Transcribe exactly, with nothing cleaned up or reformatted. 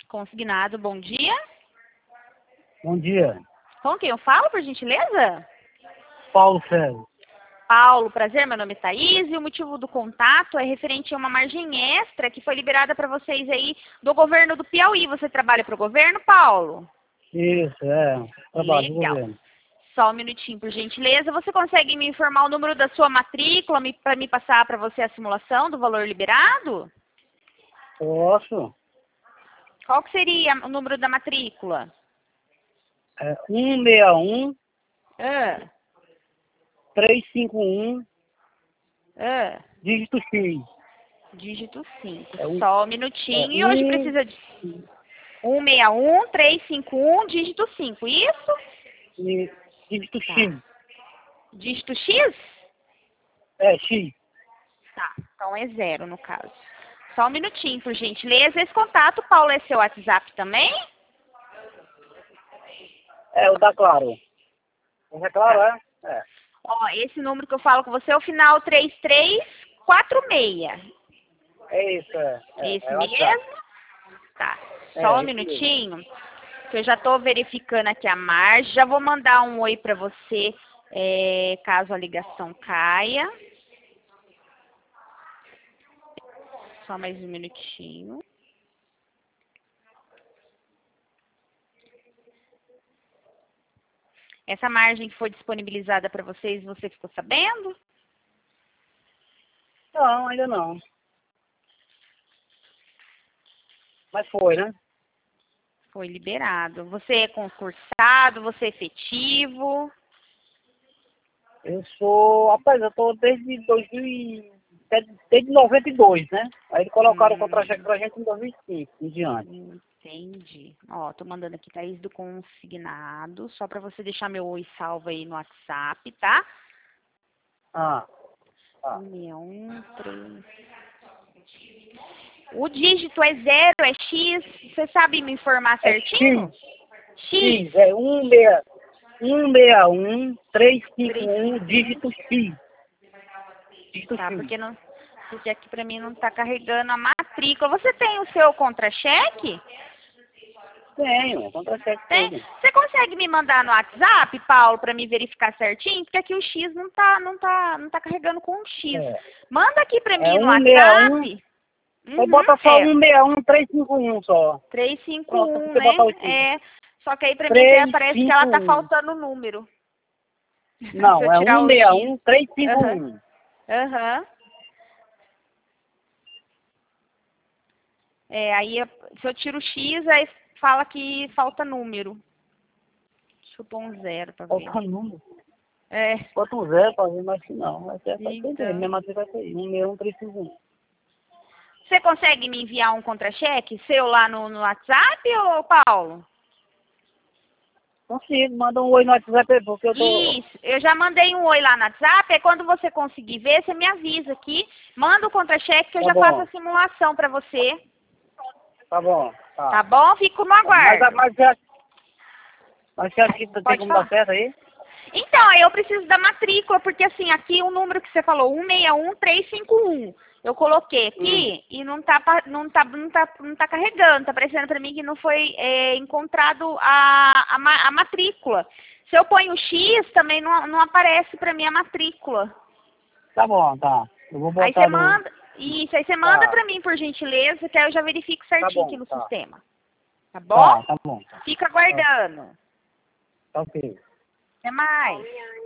Consignado, bom dia. Bom dia. Com quem eu falo, por gentileza? Paulo Célio. Paulo, prazer, meu nome é Thaís e o motivo do contato é referente a uma margem extra que foi liberada para vocês aí do governo do Piauí. Você trabalha para o governo, Paulo? Isso, é. Trabalho do Legal. governo. Só um minutinho, por gentileza. Você consegue me informar o número da sua matrícula para me passar para você a simulação do valor liberado? Posso? Qual que seria o número da matrícula? É um seis um, Ah, três cinco um, ah, dígito X. dígito cinco. É um, Só um é minutinho. E hoje um, precisa de um seis um, três cinco um, dígito cinco. Isso? e dígito Tá. X. Dígito X? É, X. Tá. Então é zero no caso. Só um minutinho, por gentileza. Esse contato, Paulo, é seu WhatsApp também? É, o da Claro. O é Claro, é? É. Ó, esse número que eu falo com você é o final três três quatro seis. É isso, é. É, Esse é o WhatsApp. mesmo? Tá. É, Só um esse mesmo. minutinho, que eu já tô verificando aqui a margem. Já vou mandar um oi pra você, é, caso a ligação caia. Só mais um minutinho. Essa margem que foi disponibilizada para vocês, você ficou sabendo? Não, ainda não. Mas foi, né? Foi liberado. Você é concursado, você é efetivo? Eu sou, rapaz, eu tô desde dois mil e desde, desde noventa e dois, né? Aí eles colocaram o contra-cheque Hum, pra gente em dois mil e cinco, em diante. entendi. Ó, tô mandando aqui Thaís do Consignado, só para você deixar meu oi salvo aí no WhatsApp, tá? Ah, tá. um seis um, três. O dígito é zero, é X? Você sabe me informar É certinho? X, X. X, é um seis um, três cinco Três, um, cinco, um. dígito X. Dígito Tá, X. porque não, porque aqui pra mim não tá carregando a matrícula. Você tem o seu contra-cheque? Tenho, contra-cheque Tem? tudo. Você consegue me mandar no WhatsApp, Paulo, para me verificar certinho? Porque aqui o X não tá, não tá, não tá carregando com o X. É, Manda aqui para é mim no um seis um, WhatsApp. aí Uhum, bota só é um seis um, três cinco um só. Pronto, não trezentos e cinquenta e um, precisa botar né? o X. É. Só que aí para mim aqui parece que ela tá trezentos e cinquenta e um. faltando o número. Se eu Não, é tirar um o seis X. um, três cinco Aham. um. Aham. É, aí se eu tiro o X, aí fala que falta número. Deixa eu pôr um zero para ver. Falta um número. É, Bota um zero pra ver, mas não. Vai ser essa entender. então. Minha matrícula vai ser um seis um, três cinco um. Você consegue me enviar um contra-cheque seu lá no, no WhatsApp, ô Paulo? Consigo, manda um oi no WhatsApp aí, porque eu tô... Isso, eu já mandei um oi lá no WhatsApp, aí quando você conseguir ver, você me avisa aqui, manda o contra-cheque que eu Tá já faço bom, a simulação pra você, tá bom, tá tá. bom? Fico no Mas, aguardo. mas, mas, mas você acha que tem Pode como dar falar. certo aí? Então, aí eu preciso da matrícula, porque assim, aqui o número que você falou, um seis um, três cinco um. Eu coloquei Hum, aqui e não tá, pa- não tá, não tá, não tá carregando, tá parecendo pra mim que não foi é, encontrado a, a, ma- a matrícula. Se eu ponho o X, também não, não aparece pra mim a matrícula. tá bom, tá. Eu vou Aí você botar no... manda, isso, aí você manda Tá, pra mim, por gentileza, que aí eu já verifico tá certinho aqui bom, no tá. sistema. Tá bom? Tá, tá bom. Tá, Fica tá, aguardando. tá ok. Até mais.